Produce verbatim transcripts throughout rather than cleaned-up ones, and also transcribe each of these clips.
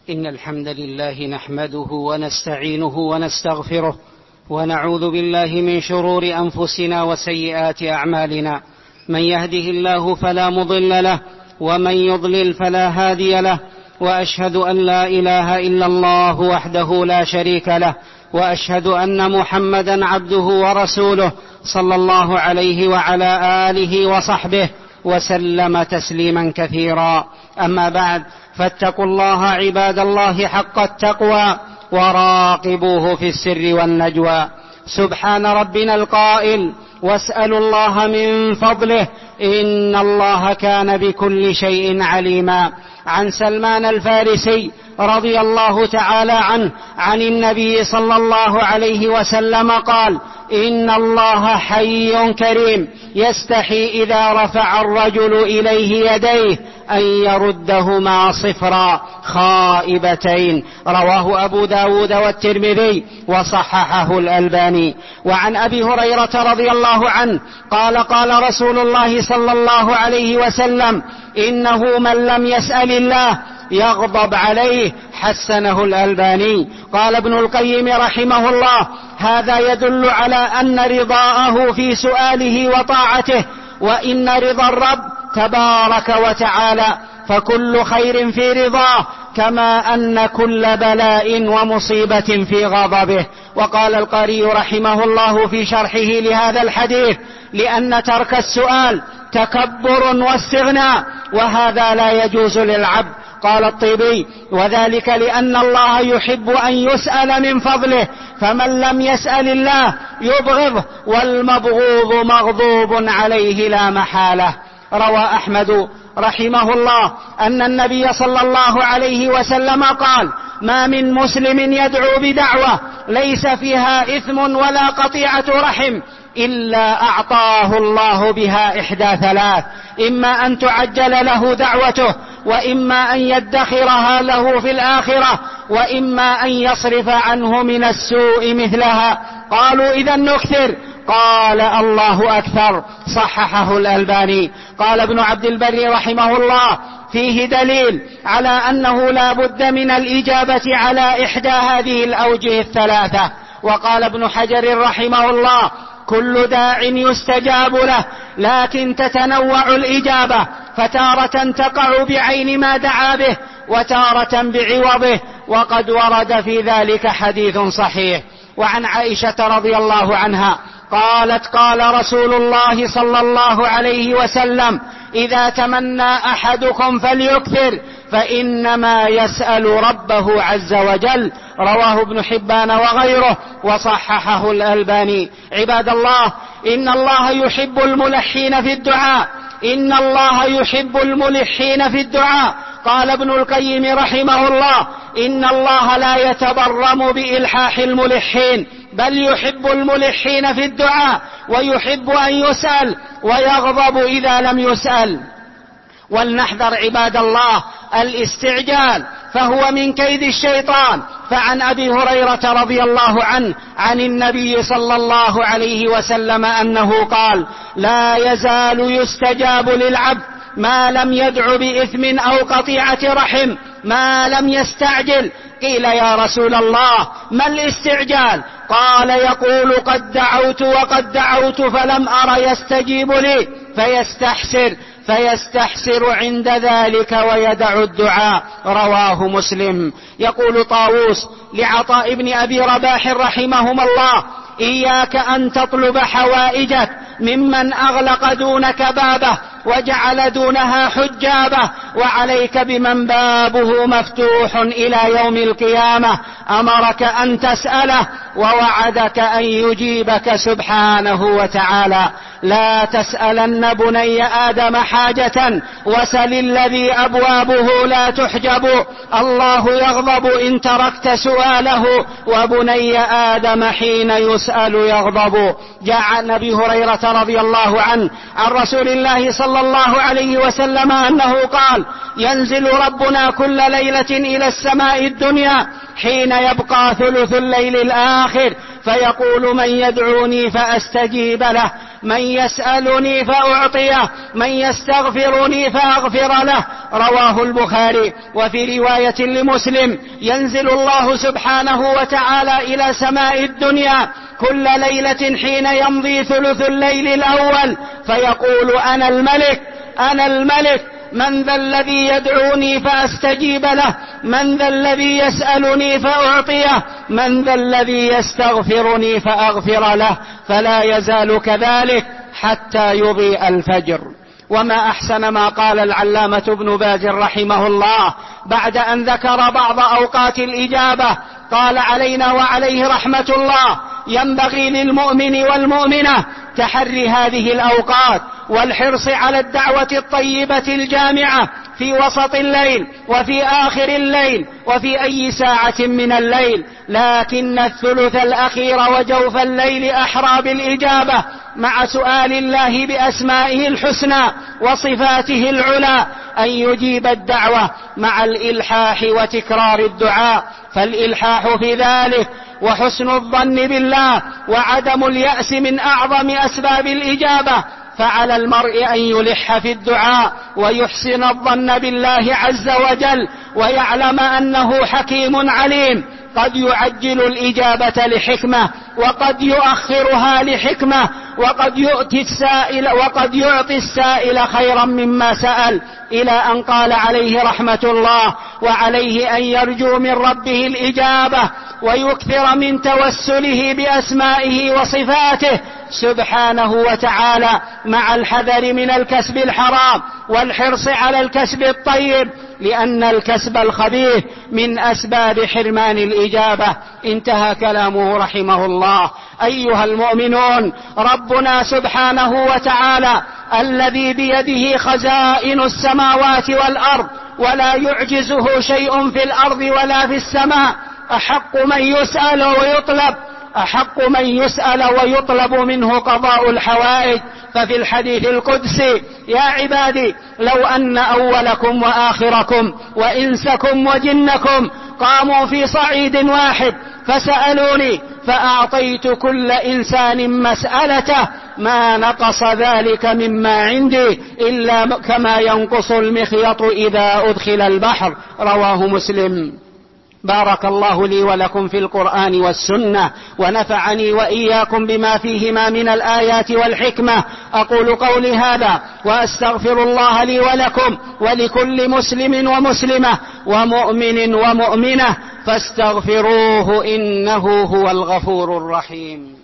إن الحمد لله نحمده ونستعينه ونستغفره ونعوذ بالله من شرور أنفسنا وسيئات أعمالنا. من يهده الله فلا مضل له ومن يضلل فلا هادي له، وأشهد أن لا إله إلا الله وحده لا شريك له، وأشهد أن محمدا عبده ورسوله صلى الله عليه وعلى آله وصحبه وسلم تسليما كثيرا. أما بعد، فاتقوا الله عباد الله حق التقوى وراقبوه في السر والنجوى. سبحان ربنا القائل: واسألوا الله من فضله إن الله كان بكل شيء عليما. عن سلمان الفارسي رضي الله تعالى عنه عن النبي صلى الله عليه وسلم قال: إن الله حي كريم يستحي إذا رفع الرجل إليه يديه أن يردهما صفرا خائبتين. رواه أبو داود والترمذي وصححه الألباني. وعن أبي هريرة رضي الله عنه قال: قال رسول الله صلى الله عليه وسلم: إنه من لم يسأل الله يغضب عليه. حسنه الألباني. قال ابن القيم رحمه الله: هذا يدل على أن رضاءه في سؤاله وطاعته، وإن رضا الرب تبارك وتعالى فكل خير في رضاه، كما أن كل بلاء ومصيبة في غضبه. وقال القاري رحمه الله في شرحه لهذا الحديث: لأن ترك السؤال تكبر واستغناء، وهذا لا يجوز للعبد. قال الطيبي: وذلك لأن الله يحب أن يسأل من فضله، فمن لم يسأل الله يبغضه، والمبغوض مغضوب عليه لا محالة. روى أحمد رحمه الله أن النبي صلى الله عليه وسلم قال: ما من مسلم يدعو بدعوة ليس فيها إثم ولا قطيعة رحم إلا أعطاه الله بها إحدى ثلاث: إما أن تعجل له دعوته، وإما أن يدخرها له في الآخرة، وإما أن يصرف عنه من السوء مثلها. قالوا: إذا نكثر؟ قال: الله أكثر. صححه الألباني. قال ابن عبد البر رحمه الله: فيه دليل على أنه لا بد من الإجابة على إحدى هذه الأوجه الثلاثة. وقال ابن حجر رحمه الله: كل داع يستجاب له، لكن تتنوع الإجابة، فتارة تقع بعين ما دعا به، وتارة بعوضه، وقد ورد في ذلك حديث صحيح. وعن عائشة رضي الله عنها قالت: قال رسول الله صلى الله عليه وسلم: إذا تمنى أحدكم فليكثر، فإنما يسأل ربه عز وجل. رواه ابن حبان وغيره وصححه الألباني. عباد الله، إن الله يحب الملحين في الدعاء، إن الله يحب الملحين في الدعاء. قال ابن القيم رحمه الله: إن الله لا يتبرم بإلحاح الملحين، بل يحب الملحين في الدعاء، ويحب أن يسأل، ويغضب إذا لم يسأل. ولنحذر عباد الله الاستعجال، فهو من كيد الشيطان. فعن أبي هريرة رضي الله عنه عن النبي صلى الله عليه وسلم أنه قال: لا يزال يستجاب للعبد ما لم يدع بإثم أو قطيعة رحم، ما لم يستعجل. قيل: يا رسول الله، ما الاستعجال؟ قال: يقول: قد دعوت وقد دعوت فلم أر يستجيب لي، فيستحسر فيستحسر عند ذلك ويدع الدعاء. رواه مسلم. يقول طاووس لعطاء بن أبي رباح رحمهما الله: إياك أن تطلب حوائجك ممن أغلق دونك بابه وجعل دونها حجابه، وعليك بمن بابه مفتوح إلى يوم القيامة. أمرك أن تسأله ووعدك أن يجيبك سبحانه وتعالى. لا تسألن بني آدم حاجة وسل الذي أبوابه لا تحجب، الله يغضب إن تركت سؤاله، وبني آدم حين يسأل يغضب. جاء عن أبي هريرة رضي الله عنه عن رسول الله صلى الله عليه وسلم أنه قال: ينزل ربنا كل ليلة إلى السماء الدنيا حين يبقى ثلث الليل الآخر، فيقول: من يدعوني فأستجيب له؟ من يسألني فأعطيه من يستغفرني فأغفر له. رواه البخاري. وفي رواية لمسلم: ينزل الله سبحانه وتعالى إلى سماء الدنيا كل ليلة حين يمضي ثلث الليل الأول فيقول: أنا الملك أنا الملك، من ذا الذي يدعوني فأستجيب له، من ذا الذي يسألني فأعطيه، من ذا الذي يستغفرني فأغفر له. فلا يزال كذلك حتى يضيء الفجر. وما أحسن ما قال العلامة ابن باز رحمه الله بعد أن ذكر بعض أوقات الإجابة، قال: علينا وعليه رحمة الله ينبغي للمؤمن والمؤمنة تحري هذه الأوقات والحرص على الدعوة الطيبة الجامعة في وسط الليل وفي آخر الليل وفي أي ساعة من الليل، لكن الثلث الأخير وجوف الليل أحرى بالإجابة، مع سؤال الله بأسمائه الحسنى وصفاته العلى أن يجيب الدعوة مع الإلحاح وتكرار الدعاء. فالإلحاح في ذلك وحسن الظن بالله وعدم اليأس من أعظم أسباب الإجابة. فعلى المرء أن يلح في الدعاء ويحسن الظن بالله عز وجل، ويعلم أنه حكيم عليم، قد يعجل الإجابة لحكمة وقد يؤخرها لحكمة، وقد يؤتي السائل وقد يعطي السائل خيرا مما سأل، إلى أن قال عليه رحمة الله: وعليه أن يرجو من ربه الإجابة ويكثر من توسله بأسمائه وصفاته سبحانه وتعالى، مع الحذر من الكسب الحرام والحرص على الكسب الطيب، لأن الكسب الخبيث من أسباب حرمان الإجابة. انتهى كلامه رحمه الله. أيها المؤمنون، ربنا سبحانه وتعالى الذي بيده خزائن السماوات والأرض ولا يعجزه شيء في الأرض ولا في السماء، أحق من يسأل ويطلب أحق من يسأل ويطلب منه قضاء الحوائج. ففي الحديث القدسي: يا عبادي لو أن أولكم وآخركم وإنسكم وجنكم قاموا في صعيد واحد فسألوني فأعطيت كل إنسان مسألته ما نقص ذلك مما عندي إلا كما ينقص المخيط إذا أدخل البحر. رواه مسلم. بارك الله لي ولكم في القرآن والسنة، ونفعني وإياكم بما فيهما من الآيات والحكمة. أقول قولي هذا وأستغفر الله لي ولكم ولكل مسلم ومسلمة ومؤمن ومؤمنة فاستغفروه إنه هو الغفور الرحيم.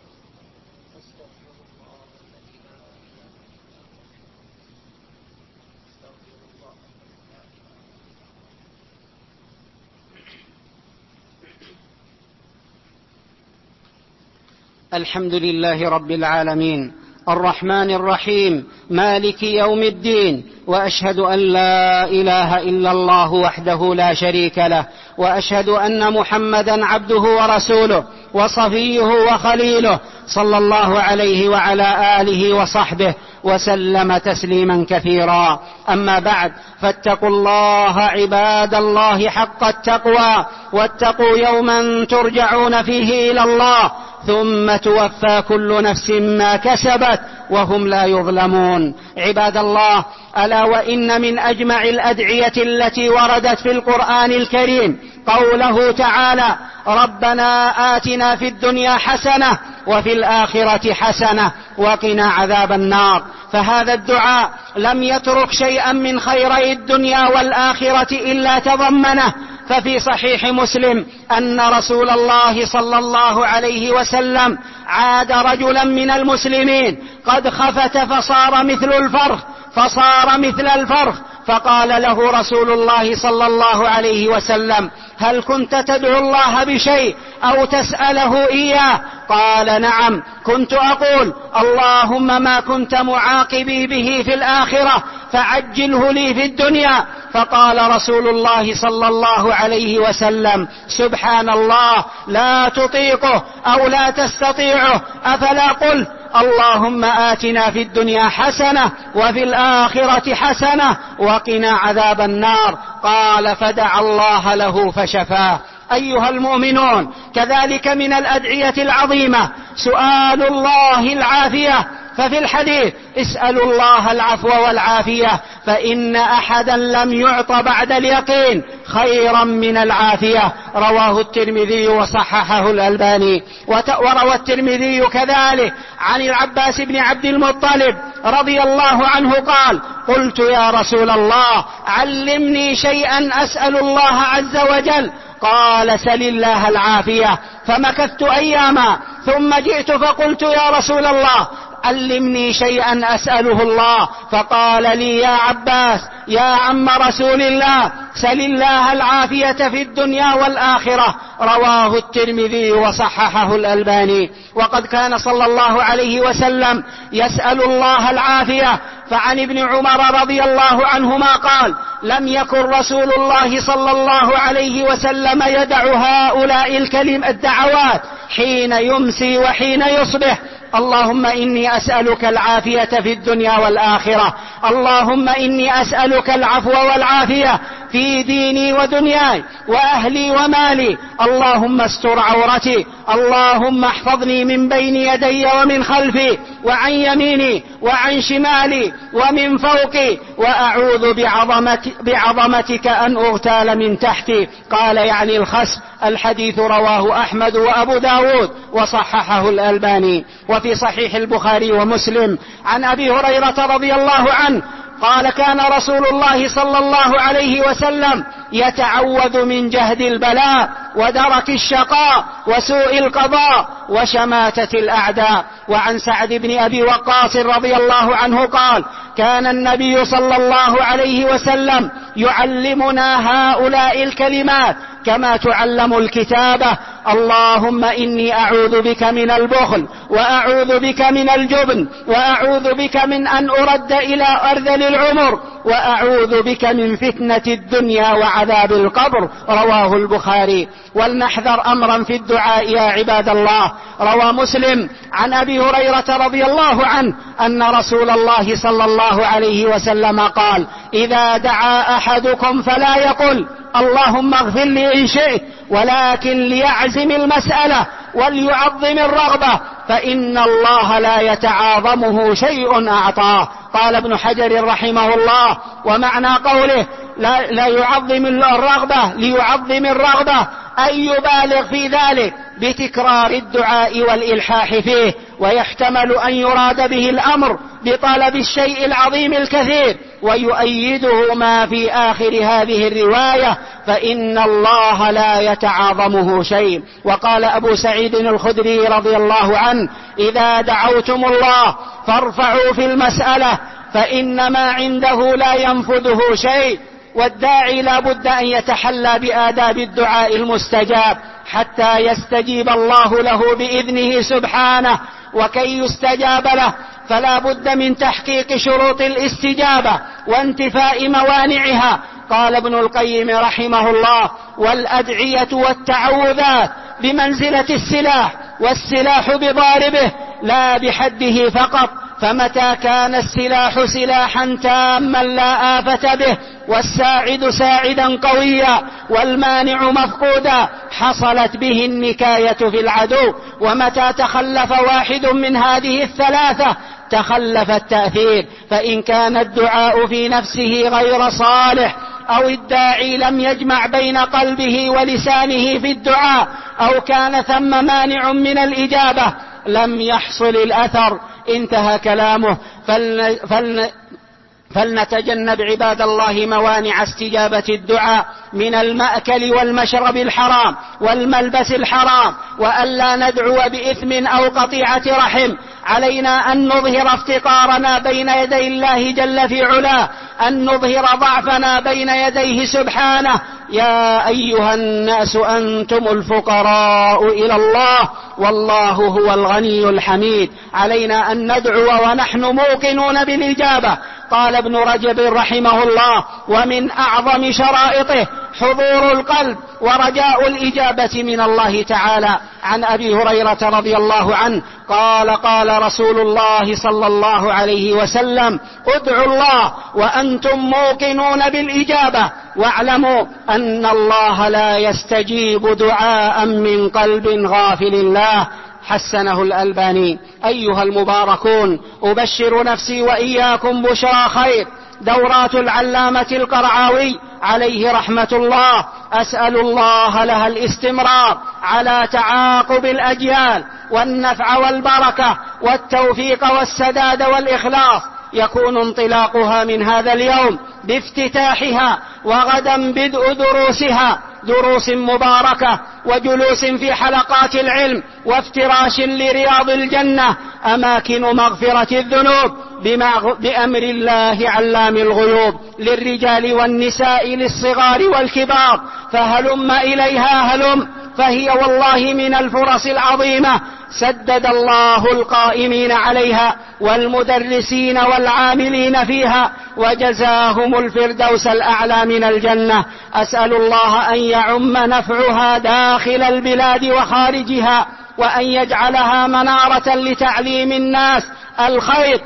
الحمد لله رب العالمين الرحمن الرحيم مالك يوم الدين، وأشهد أن لا إله إلا الله وحده لا شريك له، وأشهد أن محمدا عبده ورسوله وصفيه وخليله، صلى الله عليه وعلى آله وصحبه وسلم تسليما كثيرا. أما بعد، فاتقوا الله عباد الله حق التقوى، واتقوا يوما ترجعون فيه إلى الله ثم توفى كل نفس ما كسبت وهم لا يظلمون. عباد الله، ألا وإن من أجمع الأدعية التي وردت في القرآن الكريم قوله تعالى: ربنا آتنا في الدنيا حسنة وفي الآخرة حسنة وقنا عذاب النار. فهذا الدعاء لم يترك شيئا من خيري الدنيا والآخرة إلا تضمنه. ففي صحيح مسلم أن رسول الله صلى الله عليه وسلم عاد رجلا من المسلمين قد خفت فصار مثل الفرخ فصار مثل الفرخ فقال له رسول الله صلى الله عليه وسلم: هل كنت تدعو الله بشيء أو تسأله إياه؟ قال: نعم، كنت أقول: اللهم ما كنت معاقبي به في الآخرة فعجله لي في الدنيا. فقال رسول الله صلى الله عليه وسلم: سبحان الله، لا تطيقه أو لا تستطيعه، أفلا قلت اللهم آتنا في الدنيا حسنة وفي الآخرة حسنة وقنا عذاب النار؟ قال: فدعا الله له فشفاه. أيها المؤمنون، كذلك من الأدعية العظيمة سؤال الله العافية ففي الحديث اسألوا الله العفو والعافية، فإن أحدا لم يعط بعد اليقين خيرا من العافية. رواه الترمذي وصححه الألباني. وروى الترمذي كذلك عن العباس بن عبد المطلب رضي الله عنه قال: قلت يا رسول الله علمني شيئا أسأل الله عز وجل. قال: سل الله العافية. فمكثت أياما ثم جئت فقلت: يا رسول الله علمني شيئا أسأله الله. فقال لي: يا عباس يا عم رسول الله سل الله العافية في الدنيا والآخرة. رواه الترمذي وصححه الألباني. وقد كان صلى الله عليه وسلم يسأل الله العافية. فعن ابن عمر رضي الله عنهما قال: لم يكن رسول الله صلى الله عليه وسلم يدع هؤلاء الكلم الدعوات حين يمسي وحين يصبح: اللهم إني أسألك العافية في الدنيا والآخرة، اللهم إني أسألك العفو والعافية في ديني ودنياي وأهلي ومالي، اللهم استر عورتي، اللهم احفظني من بين يدي ومن خلفي وعن يميني وعن شمالي ومن فوقي، وأعوذ بعظمتك, بعظمتك أن أغتال من تحتي. قال يعني الخسف. الحديث رواه أحمد وأبو داود وصححه الألباني. وفي صحيح البخاري ومسلم عن أبي هريرة رضي الله عنه قال: كان رسول الله صلى الله عليه وسلم يتعوذ من جهد البلاء ودرك الشقاء وسوء القضاء وشماتة الأعداء. وعن سعد بن أبي وقاص رضي الله عنه قال: كان النبي صلى الله عليه وسلم يعلمنا هؤلاء الكلمات كما تعلم الكتابة: اللهم إني أعوذ بك من البخل، وأعوذ بك من الجبن، وأعوذ بك من أن أرد إلى أرذل العمر، وأعوذ بك من فتنة الدنيا وعذاب القبر. رواه البخاري. ولنحذر أمرا في الدعاء يا عباد الله. روى مسلم عن أبي هريرة رضي الله عنه أن رسول الله صلى الله عليه وسلم قال: إذا دعا أحدكم فلا يقل اللهم اغفر لي إن شئت، ولكن ليعزم المسألة وليعظم الرغبة، فإن الله لا يتعاظمه شيء أعطاه. قال ابن حجر رحمه الله: ومعنى قوله لا, لا يعظم الرغبة ليعظم الرغبة أن يبالغ في ذلك بتكرار الدعاء والإلحاح فيه، ويحتمل أن يراد به الأمر بطلب الشيء العظيم الكثير. ويؤيده ما في آخر هذه الرواية: فإن الله لا يتعاظمه شيء. وقال أبو سعيد الخدري رضي الله عنه: إذا دعوتم الله فارفعوا في المسألة، فإن ما عنده لا ينفذه شيء. والداعي لا بد أن يتحلى بآداب الدعاء المستجاب حتى يستجيب الله له بإذنه سبحانه. وكي يستجاب له فلا بد من تحقيق شروط الاستجابة وانتفاء موانعها. قال ابن القيم رحمه الله: والأدعية والتعوذات بمنزلة السلاح، والسلاح بضاربه لا بحده فقط، فمتى كان السلاح سلاحا تاما لا آفة به، والساعد ساعدا قويا، والمانع مفقودا، حصلت به النكاية في العدو. ومتى تخلف واحد من هذه الثلاثة تخلف التأثير. فإن كان الدعاء في نفسه غير صالح، أو الداعي لم يجمع بين قلبه ولسانه في الدعاء، أو كان ثم مانع من الإجابة، لم يحصل الأثر. انتهى كلامه. فلن فلن فلنتجنب عباد الله موانع استجابة الدعاء من المأكل والمشرب الحرام والملبس الحرام، وألا ندعو بإثم أو قطيعة رحم. علينا أن نظهر افتقارنا بين يدي الله جل في علاه، أن نظهر ضعفنا بين يديه سبحانه. يا أيها الناس أنتم الفقراء إلى الله والله هو الغني الحميد. علينا أن ندعو ونحن موقنون بالإجابة. قال ابن رجب رحمه الله: ومن أعظم شرائطه حضور القلب ورجاء الإجابة من الله تعالى. عن أبي هريرة رضي الله عنه قال: قال رسول الله صلى الله عليه وسلم: ادعوا الله وأنتم موقنون بالإجابة، واعلموا أن الله لا يستجيب دعاء من قلب غافل الله. حسنه الألباني. أيها المباركون، أبشر نفسي وإياكم بشرى خير، دورات العلامة القرعاوي عليه رحمة الله، أسأل الله لها الاستمرار على تعاقب الأجيال والنفع والبركة والتوفيق والسداد والإخلاص. يكون انطلاقها من هذا اليوم بافتتاحها، وغدا بدء دروسها، دروس مباركة وجلوس في حلقات العلم وافتراش لرياض الجنة، أماكن مغفرة الذنوب بأمر الله علام الغيوب، للرجال والنساء للصغار والكبار، فهلم إليها هلم، فهي والله من الفرص العظيمة. سدد الله القائمين عليها والمدرسين والعاملين فيها، وجزاهم الفردوس الأعلى من الجنة. أسأل الله أن يعم نفعها داخل البلاد وخارجها، وأن يجعلها منارة لتعليم الناس الخير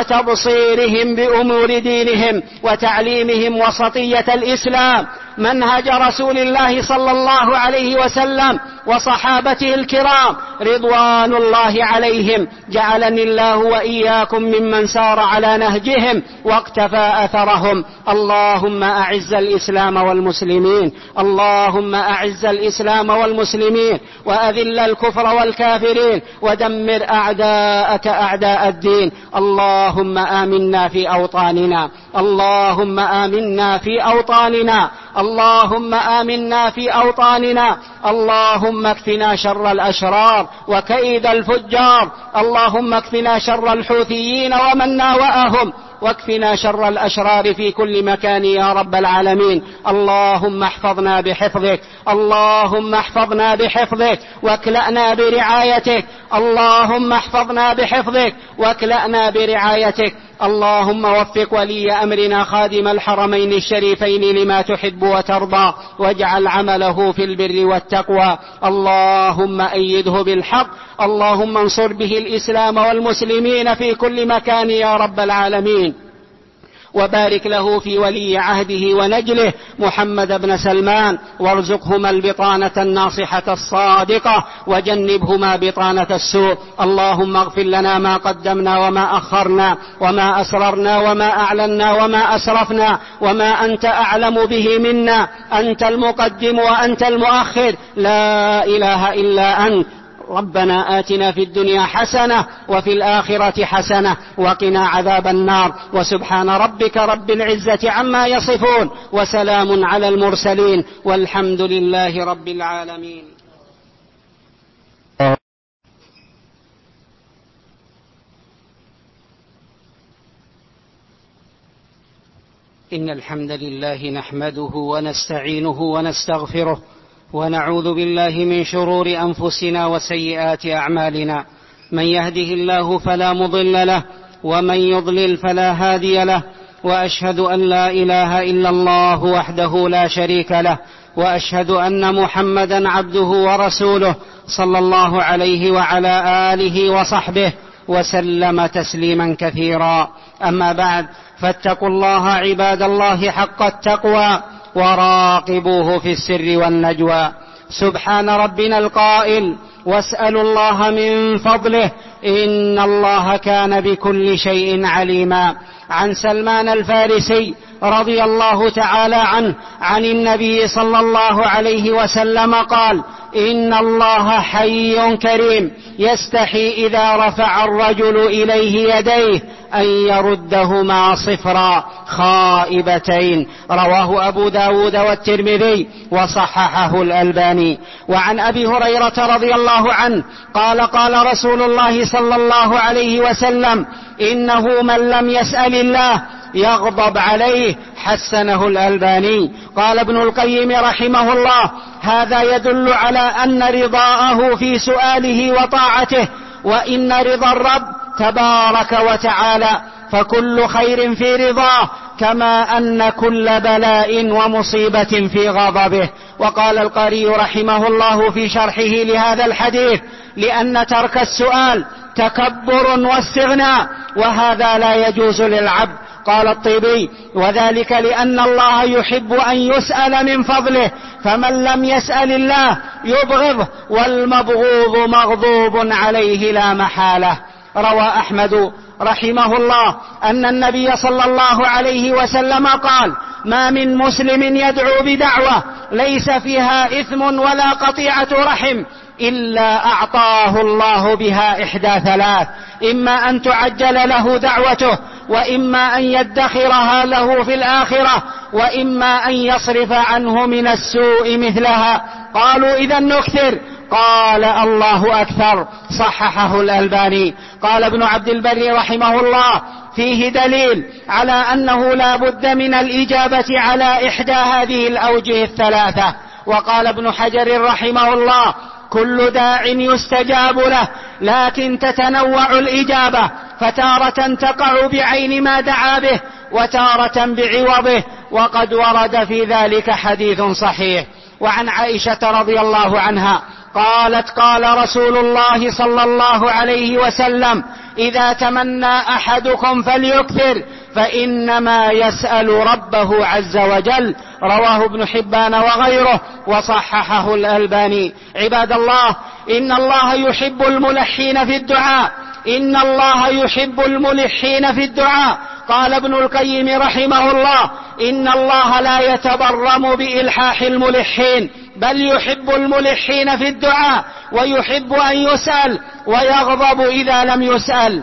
وتبصيرهم بأمور دينهم وتعليمهم وسطية الإسلام، منهج رسول الله صلى الله عليه وسلم وصحابته الكرام رضوان الله عليهم. جعلني الله وإياكم ممن سار على نهجهم واقتفى أثرهم. اللهم أعز الإسلام والمسلمين، اللهم أعز الإسلام والمسلمين، وأذل الكفر والكافرين، ودمر أعداءك أعداء الدين. اللهم آمنا في أوطاننا، اللهم آمنا في أوطاننا، اللهم آمنا في أوطاننا. اللهم اكفنا شر الأشرار وكيد الفجار، اللهم اكفنا شر الحوثيين ومن ناوأهم، واكفنا شر الأشرار في كل مكان يا رب العالمين. اللهم احفظنا بحفظك، اللهم احفظنا بحفظك واكلأنا برعايتك، اللهم احفظنا بحفظك واكلأنا برعايتك. اللهم وفق ولي أمرنا خادم الحرمين الشريفين لما تحب وترضى، واجعل عمله في البر والتقوى. اللهم أيده بالحق، اللهم انصر به الإسلام والمسلمين في كل مكان يا رب العالمين. وبارك له في ولي عهده ونجله محمد بن سلمان، وارزقهما البطانة الناصحة الصادقة، وجنبهما بطانة السوء. اللهم اغفر لنا ما قدمنا وما أخرنا، وما أسررنا وما أعلنا وما أسرفنا، وما أنت أعلم به منا. أنت المقدم وأنت المؤخر، لا إله إلا أنت. ربنا آتنا في الدنيا حسنة وفي الآخرة حسنة وقنا عذاب النار. وسبحان ربك رب العزة عما يصفون، وسلام على المرسلين، والحمد لله رب العالمين. إن الحمد لله نحمده ونستعينه ونستغفره، ونعوذ بالله من شرور أنفسنا وسيئات أعمالنا. من يهده الله فلا مضل له، ومن يضلل فلا هادي له، وأشهد أن لا إله إلا الله وحده لا شريك له، وأشهد أن محمدا عبده ورسوله صلى الله عليه وعلى آله وصحبه وسلم تسليما كثيرا. أما بعد، فاتقوا الله عباد الله حق التقوى، وراقبوه في السر والنجوى. سبحان ربنا القائل: واسألوا الله من فضله إن الله كان بكل شيء عليما. عن سلمان الفارسي رضي الله تعالى عنه عن النبي صلى الله عليه وسلم قال: إن الله حي كريم يستحي إذا رفع الرجل إليه يديه أن يردهما صفرا خائبتين. رواه أبو داود والترمذي وصححه الألباني. وعن أبي هريرة رضي الله عنه قال: قال رسول الله صلى الله عليه وسلم: إنه من لم يسأل الله يغضب عليه. حسنه الألباني. قال ابن القيم رحمه الله: هذا يدل على أن رضاءه في سؤاله وطاعته، وإن رضا الرب تبارك وتعالى فكل خير في رضاه، كما أن كل بلاء ومصيبة في غضبه. وقال القاري رحمه الله في شرحه لهذا الحديث: لأن ترك السؤال تكبر واستغناء، وهذا لا يجوز للعبد. قال الطيبي: وذلك لأن الله يحب أن يسأل من فضله، فمن لم يسأل الله يبغضه، والمبغوض مغضوب عليه لا محالة. روى أحمد رحمه الله أن النبي صلى الله عليه وسلم قال: ما من مسلم يدعو بدعوة ليس فيها إثم ولا قطيعة رحم إلا أعطاه الله بها إحدى ثلاث: إما أن تعجل له دعوته، وإما أن يدخرها له في الآخرة، وإما أن يصرف عنه من السوء مثلها. قالوا: إذا نكثر؟ قال: الله أكثر. صححه الألباني. قال ابن عبد البر رحمه الله: فيه دليل على أنه لا بد من الإجابة على إحدى هذه الأوجه الثلاثة. وقال ابن حجر رحمه الله: كل داع يستجاب له، لكن تتنوع الإجابة، فتارة تقع بعين ما دعا به، وتارة بعوضه، وقد ورد في ذلك حديث صحيح. وعن عائشة رضي الله عنها قالت: قال رسول الله صلى الله عليه وسلم: إذا تمنى أحدكم فليكثر، فإنما يسأل ربه عز وجل. رواه ابن حبان وغيره، وصححه الألباني. عباد الله، إن الله يحب الملحين في الدعاء، إن الله يحب الملحين في الدعاء. قال ابن القيم رحمه الله: إن الله لا يتبرم بإلحاح الملحين، بل يحب الملحين في الدعاء، ويحب أن يسأل، ويغضب إذا لم يسأل.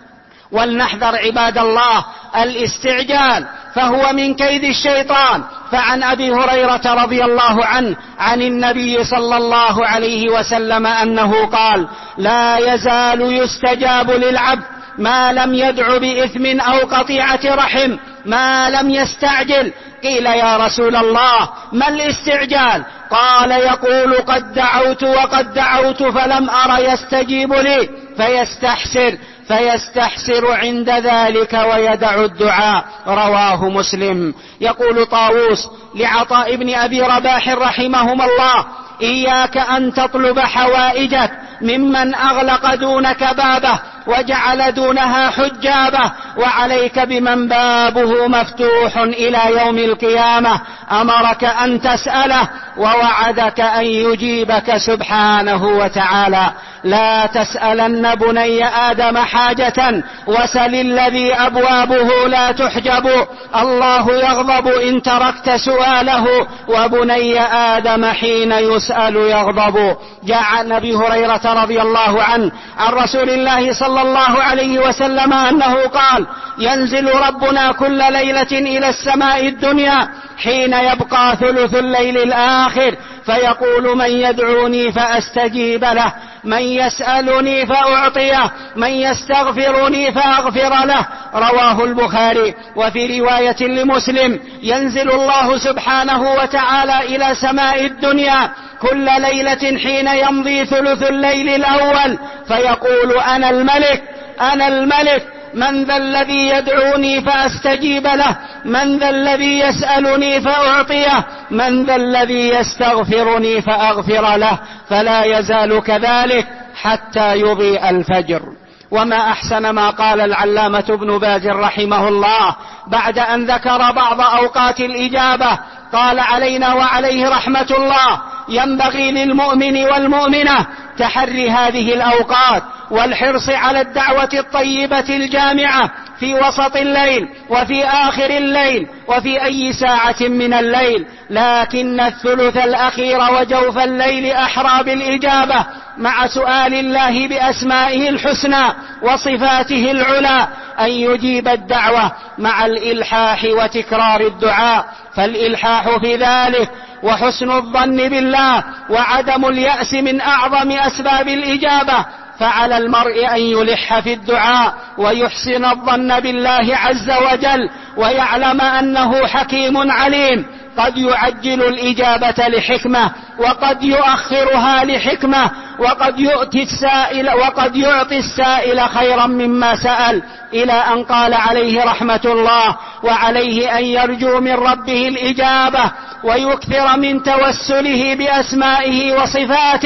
ولنحذر عباد الله الاستعجال، فهو من كيد الشيطان. فعن أبي هريرة رضي الله عنه عن النبي صلى الله عليه وسلم أنه قال: لا يزال يستجاب للعبد ما لم يدع بإثم أو قطيعة رحم، ما لم يستعجل. قيل: يا رسول الله، ما الاستعجال؟ قال: يقول: قد دعوت وقد دعوت فلم أر يستجيب لي، فيستحسر فيستحسر عند ذلك ويدع الدعاء. رواه مسلم. يقول طاووس لعطاء بن أبي رباح رحمهما الله: إياك أن تطلب حوائجك ممن أغلق دونك بابه وجعل دونها حجابه، وعليك بمن بابه مفتوح إلى يوم القيامة. أمرك أن تسأله ووعدك أن يجيبك سبحانه وتعالى. لا تسألن بني آدم حاجة وسل الذي أبوابه لا تحجب، الله يغضب إن تركت سؤاله، وبني آدم حين يسأل يغضب. جاء عن أبي هريرة رضي الله عنه عن رسول الله صلى الله عليه وسلم أنه قال: ينزل ربنا كل ليلة إلى السماء الدنيا حين يبقى ثلث الليل الآخر، فيقول: من يدعوني فأستجيب له، من يسألني فأعطيه، من يستغفرني فأغفر له. رواه البخاري. وفي رواية لمسلم: ينزل الله سبحانه وتعالى إلى سماء الدنيا كل ليلة حين يمضي ثلث الليل الأول، فيقول: أنا الملك أنا الملك، من ذا الذي يدعوني فأستجيب له، من ذا الذي يسألني فأعطيه، من ذا الذي يستغفرني فأغفر له. فلا يزال كذلك حتى يضيء الفجر. وما أحسن ما قال العلامة ابن باز رحمه الله بعد أن ذكر بعض أوقات الإجابة. قال: علينا وعليه رحمة الله ينبغي للمؤمن والمؤمنة تحري هذه الأوقات والحرص على الدعوة الطيبة الجامعة في وسط الليل وفي آخر الليل وفي أي ساعة من الليل، لكن الثلث الأخير وجوف الليل أحرى بالإجابة، مع سؤال الله بأسمائه الحسنى وصفاته العلى أن يجيب الدعوة مع الإلحاح وتكرار الدعاء. فالإلحاح في ذلك وحسن الظن بالله وعدم اليأس من أعظم أسباب الإجابة. فعلى المرء أن يلح في الدعاء ويحسن الظن بالله عز وجل، ويعلم أنه حكيم عليم، قد يعجل الإجابة لحكمة وقد يؤخرها لحكمة، وقد يؤتي السائل وقد يعطي السائل خيرا مما سأل، إلى أن قال عليه رحمة الله: وعليه أن يرجو من ربه الإجابة ويكثر من توسله بأسمائه وصفاته،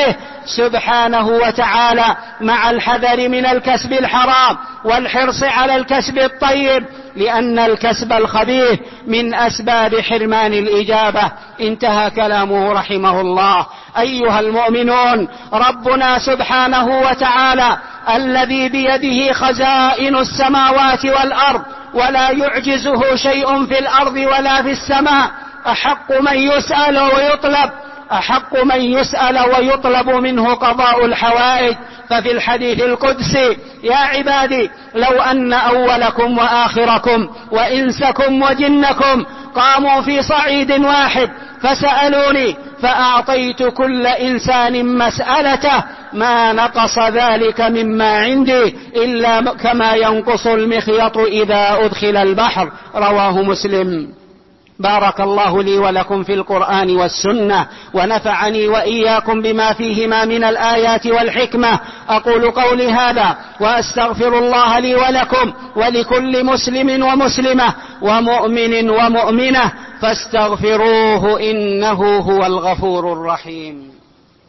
سبحانه وتعالى مع الحذر من الكسب الحرام والحرص على الكسب الطيب، لأن الكسب الخبيث من أسباب حرمان الإجابة. انتهى كلامه رحمه الله. أيها المؤمنون، ربنا سبحانه وتعالى الذي بيده خزائن السماوات والأرض ولا يعجزه شيء في الأرض ولا في السماء، أحق من يسأل ويطلب أحق من يسأل ويطلب منه قضاء الحوائج. ففي الحديث القدسي: يا عبادي لو أن أولكم وآخركم وإنسكم وجنكم قاموا في صعيد واحد فسألوني فأعطيت كل إنسان مسألته ما نقص ذلك مما عندي إلا كما ينقص المخيط إذا أدخل البحر. رواه مسلم. بارك الله لي ولكم في القرآن والسنة، ونفعني وإياكم بما فيهما من الآيات والحكمة. أقول قولي هذا وأستغفر الله لي ولكم ولكل مسلم ومسلمة ومؤمن ومؤمنة فاستغفروه إنه هو الغفور الرحيم.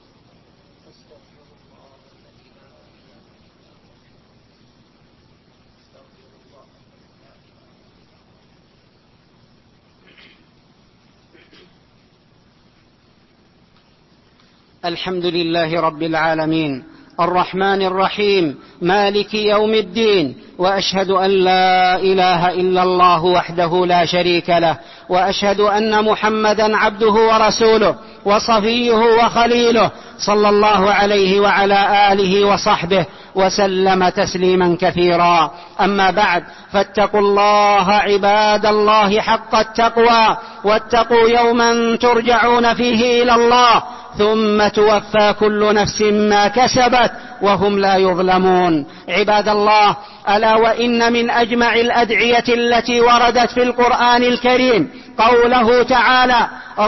الحمد لله رب العالمين الرحمن الرحيم مالك يوم الدين، وأشهد أن لا إله إلا الله وحده لا شريك له، وأشهد أن محمدا عبده ورسوله وصفيه وخليله صلى الله عليه وعلى آله وصحبه وسلم تسليما كثيرا. أما بعد، فاتقوا الله عباد الله حق التقوى، واتقوا يوما ترجعون فيه إلى الله ثم توفى كل نفس ما كسبت وهم لا يظلمون. عباد الله، ألا وإن من أجمع الأدعية التي وردت في القرآن الكريم قوله تعالى: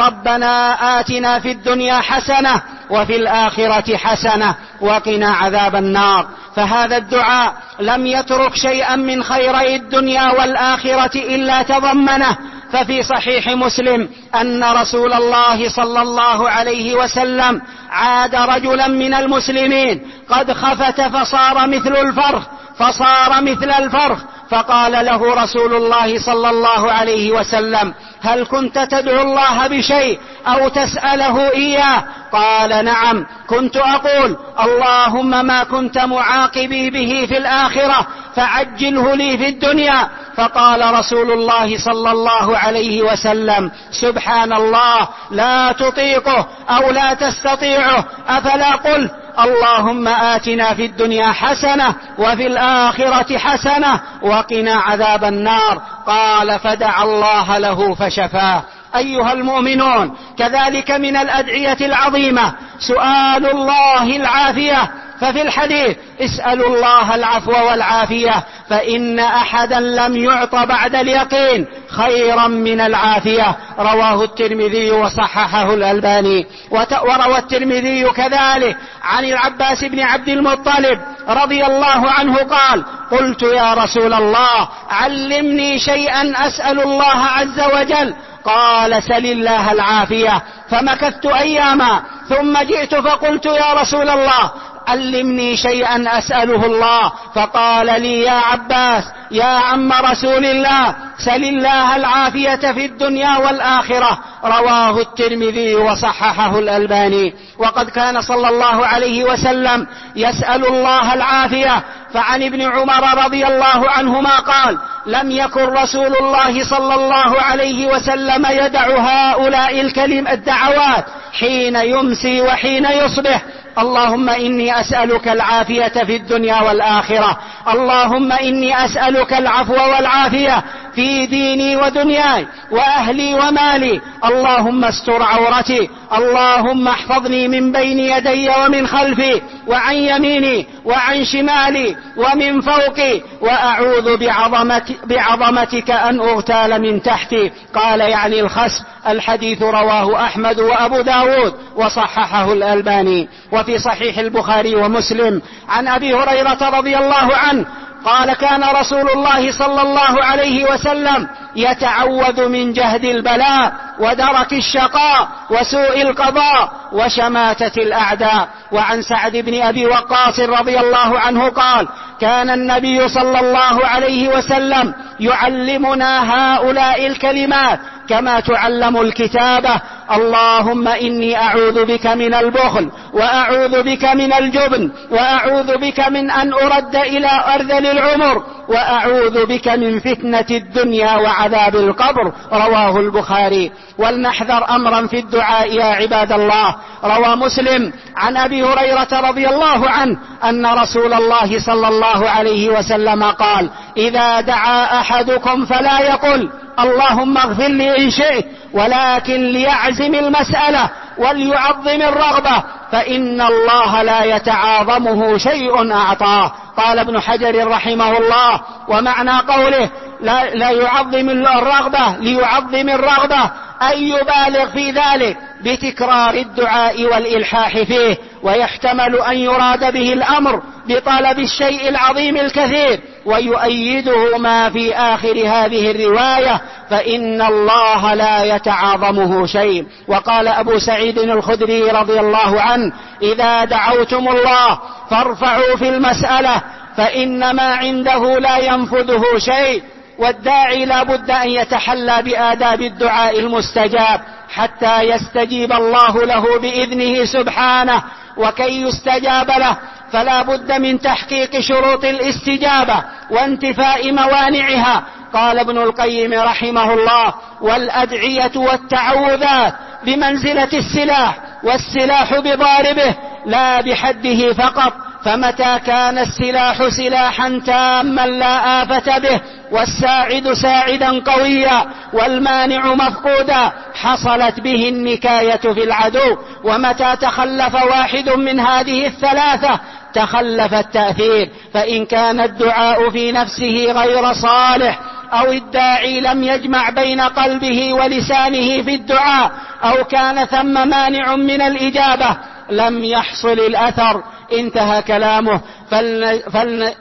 ربنا آتنا في الدنيا حسنة وفي الآخرة حسنة وقنا عذاب النار. فهذا الدعاء لم يترك شيئا من خيري الدنيا والآخرة إلا تضمنه. ففي صحيح مسلم أن رسول الله صلى الله عليه وسلم عاد رجلا من المسلمين قد خفت فصار مثل الفرخ فصار مثل الفرخ فقال له رسول الله صلى الله عليه وسلم: هل كنت تدعو الله بشيء أو تسأله إياه؟ قال: نعم، كنت أقول: اللهم ما كنت معاقبي به في الآخرة فعجله لي في الدنيا. فقال رسول الله صلى الله عليه وسلم: سبحان الله، لا تطيقه أو لا تستطيعه، أفلا قلت اللهم آتنا في الدنيا حسنة وفي الآخرة حسنة وقنا عذاب النار؟ قال: فدعا الله له فشفاه. أيها المؤمنون، كذلك من الأدعية العظيمة سؤال الله العافية. ففي الحديث: اسألوا الله العفو والعافية، فإن أحدا لم يعط بعد اليقين خيرا من العافية. رواه الترمذي وصححه الألباني. وروى الترمذي كذلك عن العباس بن عبد المطلب رضي الله عنه قال: قلت يا رسول الله علمني شيئا أسأل الله عز وجل. قال: سل الله العافية. فمكثت أياما ثم جئت فقلت: يا رسول الله علمني شيئا أسأله الله. فقال لي: يا عباس يا عم رسول الله، سل الله العافية في الدنيا والآخرة. رواه الترمذي وصححه الألباني. وقد كان صلى الله عليه وسلم يسأل الله العافية. فعن ابن عمر رضي الله عنهما قال: لم يكن رسول الله صلى الله عليه وسلم يدع هؤلاء الكلم الدعوات حين يمسي وحين يصبح: اللهم إني أسألك العافية في الدنيا والآخرة، اللهم إني أسألك العفو والعافية في ديني ودنياي وأهلي ومالي، اللهم استر عورتي، اللهم احفظني من بين يدي ومن خلفي وعن يميني وعن شمالي ومن فوقي، وأعوذ بعظمت بعظمتك أن أغتال من تحتي. قال يعني الخسف. الحديث رواه أحمد وأبو داود وصححه الألباني. وفي صحيح البخاري ومسلم عن أبي هريرة رضي الله عنه قال كان رسول الله صلى الله عليه وسلم يتعوذ من جهد البلاء ودرك الشقاء وسوء القضاء وشماتة الأعداء. وعن سعد بن أبي وقاص رضي الله عنه قال كان النبي صلى الله عليه وسلم يعلمنا هؤلاء الكلمات كما تعلم الكتابة: اللهم إني أعوذ بك من البخل، وأعوذ بك من الجبن، وأعوذ بك من أن أرد إلى أرذل العمر، وأعوذ بك من فتنة الدنيا وعذاب القبر. رواه البخاري. ولنحذر أمرا في الدعاء يا عباد الله. روى مسلم عن أبي هريرة رضي الله عنه أن رسول الله صلى الله عليه وسلم قال: إذا دعا أحدكم فلا يقل اللهم اغفر لي إن شئت، ولكن ليعزم المسألة وليعظم الرغبة، فإن الله لا يتعاظمه شيء أعطاه. قال ابن حجر رحمه الله: ومعنى قوله لا, لا يعظم الرغبة ليعظم الرغبة أن يبالغ في ذلك بتكرار الدعاء والإلحاح فيه، ويحتمل أن يراد به الأمر بطلب الشيء العظيم الكثير، ويؤيده ما في آخر هذه الرواية: فإن الله لا يتعاظمه شيء. وقال أبو سعيد الخدري رضي الله عنه: إذا دعوتم الله فارفعوا في المسألة، فإن ما عنده لا ينفذه شيء. والداعي لا بد أن يتحلى بآداب الدعاء المستجاب حتى يستجيب الله له بإذنه سبحانه. وكي يستجاب له فلا بد من تحقيق شروط الاستجابة وانتفاء موانعها. قال ابن القيم رحمه الله: والأدعية والتعوذات بمنزلة السلاح، والسلاح بضاربه لا بحده فقط، فمتى كان السلاح سلاحا تاما لا آفة به، والساعد ساعدا قويا، والمانع مفقودا، حصلت به النكاية في العدو. ومتى تخلف واحد من هذه الثلاثة تخلف التأثير. فإن كان الدعاء في نفسه غير صالح، أو الداعي لم يجمع بين قلبه ولسانه في الدعاء، أو كان ثم مانع من الإجابة، لم يحصل الأثر. انتهى كلامه. فلن فلن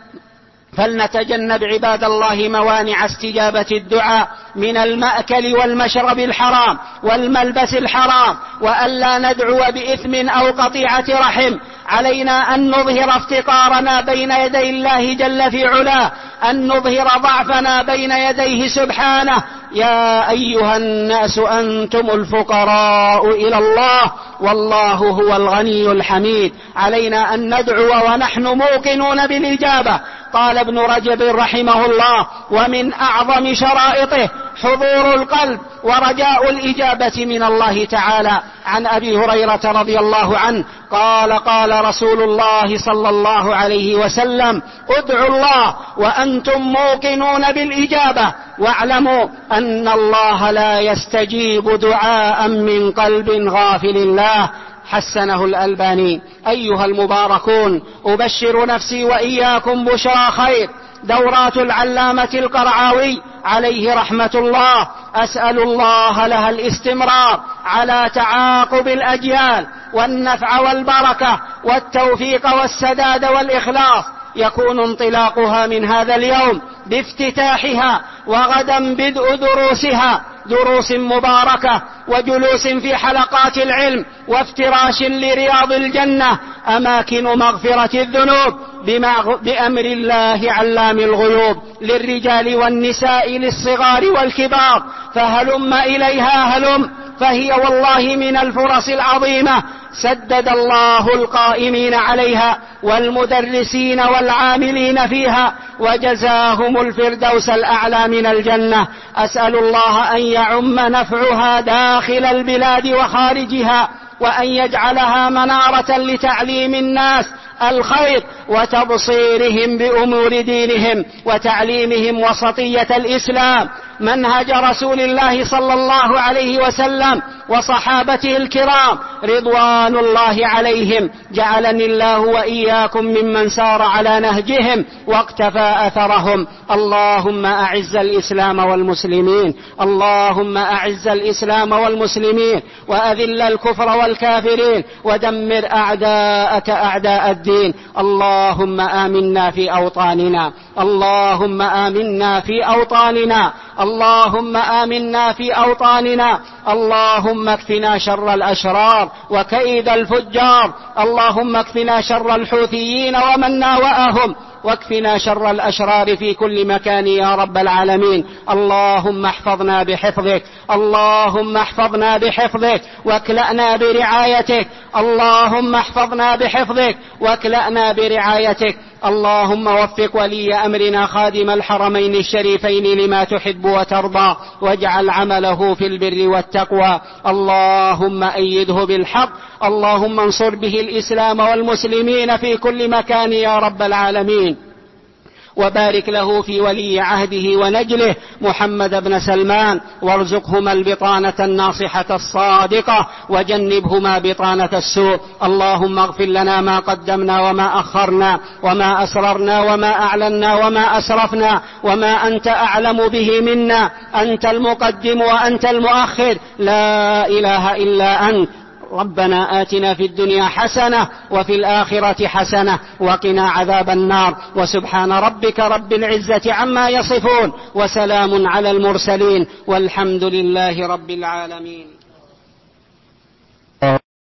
فلنتجنب عباد الله موانع استجابة الدعاء من المأكل والمشرب الحرام والملبس الحرام، وألا ندعو بإثم أو قطيعة رحم. علينا أن نظهر افتقارنا بين يدي الله جل في علاه، أن نظهر ضعفنا بين يديه سبحانه. يا أيها الناس أنتم الفقراء إلى الله والله هو الغني الحميد. علينا أن ندعو ونحن موقنون بالإجابة. قال ابن رجب رحمه الله: ومن أعظم شرائطه حضور القلب ورجاء الإجابة من الله تعالى. عن أبي هريرة رضي الله عنه قال: قال رسول الله صلى الله عليه وسلم: ادعوا الله وأنتم موقنون بالإجابة، واعلموا أن الله لا يستجيب دعاء من قلب غافل الله. حسنه الألباني. أيها المباركون، أبشر نفسي وإياكم بشرى خير. دورات العلامة القرعاوي عليه رحمة الله أسأل الله لها الاستمرار على تعاقب الأجيال، والنفع والبركة والتوفيق والسداد والإخلاص. يكون انطلاقها من هذا اليوم بافتتاحها، وغدا بدء دروسها، دروس مباركة وجلوس في حلقات العلم وافتراش لرياض الجنة، أماكن مغفرة الذنوب بأمر الله علام الغيوب، للرجال والنساء للصغار والكبار. فهلم إليها هلم، فهي والله من الفرص العظيمة. سدد الله القائمين عليها والمدرسين والعاملين فيها، وجزاهم الفردوس الأعلى من الجنة. أسأل الله أن يعم نفعها داخل البلاد وخارجها، وأن يجعلها منارة لتعليم الناس الخير وتبصيرهم بأمور دينهم وتعليمهم وسطية الإسلام، منهج رسول الله صلى الله عليه وسلم وصحابته الكرام رضوان الله عليهم. جعلني الله وإياكم ممن سار على نهجهم واقتفى أثرهم. اللهم أعز الإسلام والمسلمين، اللهم أعز الإسلام والمسلمين، وأذل الكفر والكافرين، ودمر أعداءك أعداء الدين. الدين. اللهم آمنا في أوطاننا، اللهم آمنا في أوطاننا، اللهم آمنا في أوطاننا. اللهم اكفنا شر الأشرار وكيد الفجار، اللهم اكفنا شر الحوثيين ومن ناوأهم، واكفنا شر الأشرار في كل مكان يا رب العالمين. اللهم احفظنا بحفظك، اللهم احفظنا بحفظك واكلأنا برعايتك، اللهم احفظنا بحفظك واكلأنا برعايتك. اللهم وفق ولي أمرنا خادم الحرمين الشريفين لما تحب وترضى، واجعل عمله في البر والتقوى. اللهم أيده بالحق، اللهم انصر به الإسلام والمسلمين في كل مكان يا رب العالمين. وبارك له في ولي عهده ونجله محمد بن سلمان، وارزقهما البطانة الناصحة الصادقة، وجنبهما بطانة السوء. اللهم اغفر لنا ما قدمنا وما أخرنا وما أسررنا وما أعلنا وما أسرفنا وما أنت أعلم به منا. أنت المقدم وأنت المؤخر، لا إله إلا أنت. ربنا آتنا في الدنيا حسنة وفي الآخرة حسنة وقنا عذاب النار. وسبحان ربك رب العزة عما يصفون، وسلام على المرسلين، والحمد لله رب العالمين.